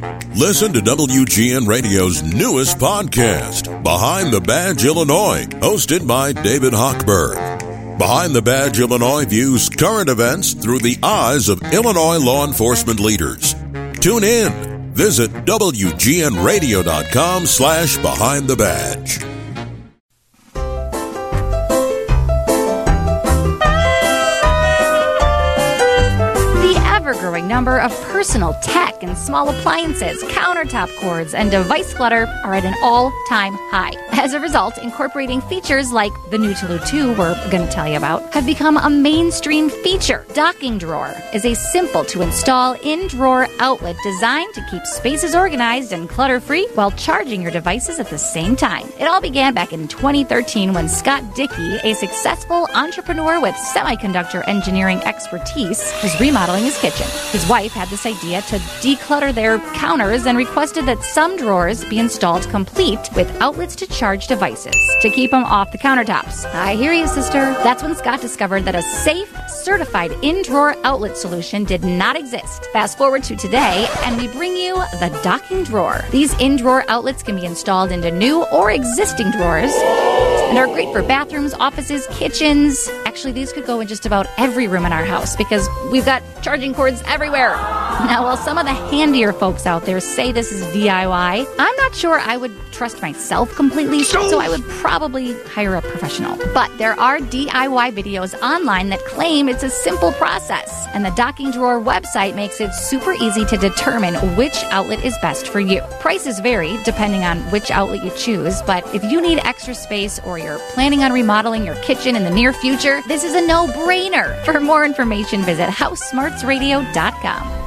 Listen to WGN Radio's newest podcast, Behind the Badge Illinois, hosted by David Hochberg. Behind the Badge Illinois views current events through the eyes of Illinois law enforcement leaders. Tune in. Visit WGNRadio.com/Behind the Badge. Ever-growing number of personal tech and small appliances, countertop cords, and device clutter are at an all-time high. As a result, incorporating features like the Nutelu 2 we're going to tell you about have become a mainstream feature. Docking Drawer is a simple-to-install in-drawer outlet designed to keep spaces organized and clutter-free while charging your devices at the same time. It all began back in 2013 when Scott Dickey, a successful entrepreneur with semiconductor engineering expertise, was remodeling his kitchen. His wife had this idea to declutter their counters and requested that some drawers be installed complete with outlets to charge devices to keep them off the countertops. I hear you, sister. That's when Scott discovered that a safe, certified in-drawer outlet solution did not exist. Fast forward to today, and we bring you the Docking Drawer. These in-drawer outlets can be installed into new or existing drawers and are great for bathrooms, offices, kitchens. Actually, these could go in just about every room in our house because we've got charging cords everywhere. Now, while some of the handier folks out there say this is DIY, I'm not sure I would trust myself completely, so I would probably hire a professional. But there are DIY videos online that claim it's a simple process, and the Docking Drawer website makes it super easy to determine which outlet is best for you. Prices vary depending on which outlet you choose, but if you need extra space or you're planning on remodeling your kitchen in the near future, this is a no-brainer. For more information, visit HouseSmartsRadio.com.